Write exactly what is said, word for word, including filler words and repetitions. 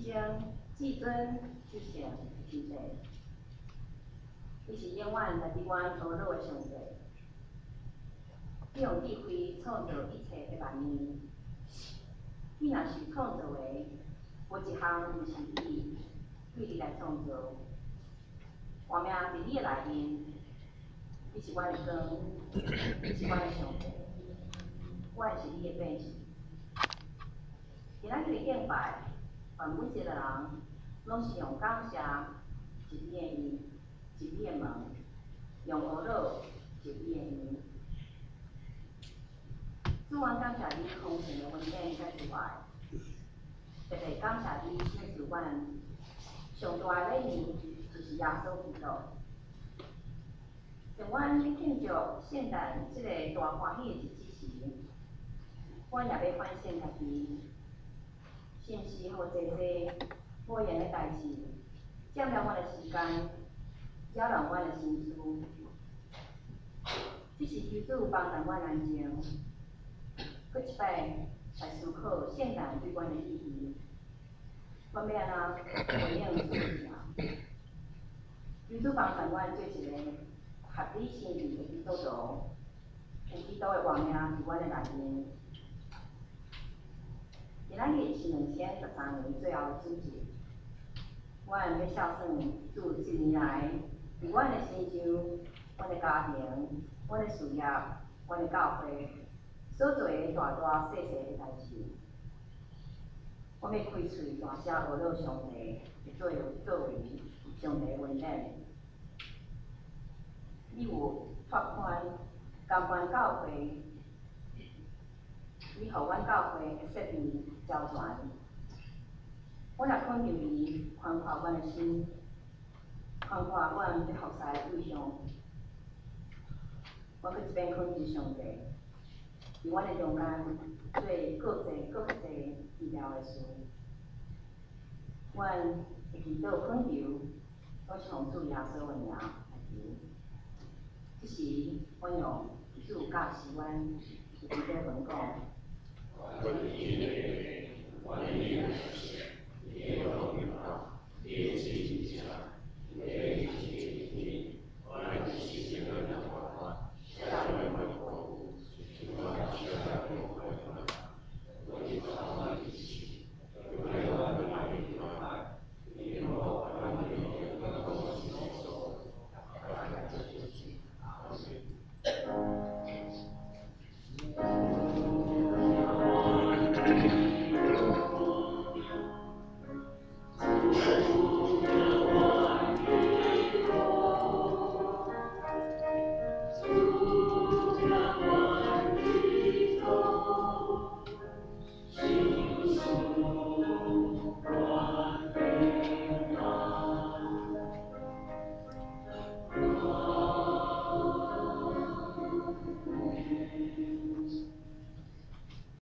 生至尊出现天地，伊是永远在伫阮所有的上帝。伊用智慧创造一切的万物，伊若是创造的，无一项毋是伊对你来创造。活命伫你的内面，你是阮的光，你是阮的上帝，我也是你的百姓。今仔日的敬拜，愿每一个人拢是用感谢入你的意，入你的门，用懊恼入你的意。主，阮感谢你丰盛的恩典甲慈爱，特别感谢你显示阮上大的礼物就是耶稣基督。在阮庆祝圣诞这个大欢喜的日子时，阮也要反省家己，是毋是互济济无用的代志占了阮的时间，扰乱阮的心思？只是求主帮助阮安静，搁一摆来思考圣诞对阮的意义。阮要安怎回应主的名？求主帮助阮做一个合理心意的基督徒，有基督的活命伫阮的内面。今仔日是两千十三年最后的主日，阮要孝顺主一年来伫阮的身上、阮的家庭、阮的事业、阮的教会所做的大大细细的代志。我要开喙大声学了上帝，作为作为上帝的恩典。你有拓宽甘愿教会，你互阮教会的设备交传。我也恳求你宽阔阮的心，宽阔阮要服侍的对象。我搁一遍恳求上帝，伫阮的中间做各济各济医疗的事。阮会祈祷恳求，我是奉主耶稣的名来求。即时，阮用主教示阮有几个文讲。